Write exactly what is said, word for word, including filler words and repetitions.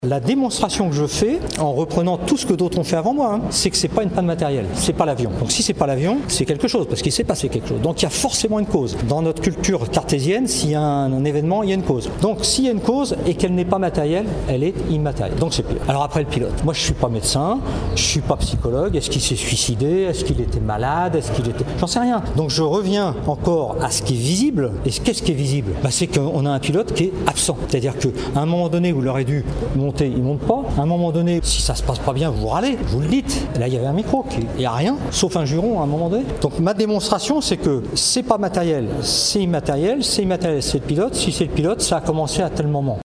La démonstration que je fais, en reprenant tout ce que d'autres ont fait avant moi, hein, c'est que c'est pas une panne matérielle, c'est pas l'avion. Donc si c'est pas l'avion, c'est quelque chose, parce qu'il s'est passé quelque chose. Donc il y a forcément une cause. Dans notre culture cartésienne, s'il y a un, un événement, il y a une cause. Donc s'il y a une cause et qu'elle n'est pas matérielle, elle est immatérielle. Donc c'est pilote. Alors après le pilote, moi je suis pas médecin, je suis pas psychologue. Est-ce qu'il s'est suicidé? Est-ce qu'il était malade? Est-ce qu'il était... J'en sais rien. Donc je reviens encore à ce qui est visible. Et qu'est-ce qui est visible? Bah, c'est qu'on a un pilote qui est absent. C'est-à-dire qu'à un moment donné, vous l'aurez dû monter, il monte pas. À un moment donné, si ça se passe pas bien, vous râlez, vous le dites. Là, il y avait un micro, il n'y a rien, sauf un juron à un moment donné. Donc ma démonstration, c'est que c'est pas matériel, c'est immatériel, c'est immatériel, c'est le pilote. Si c'est le pilote, ça a commencé à tel moment.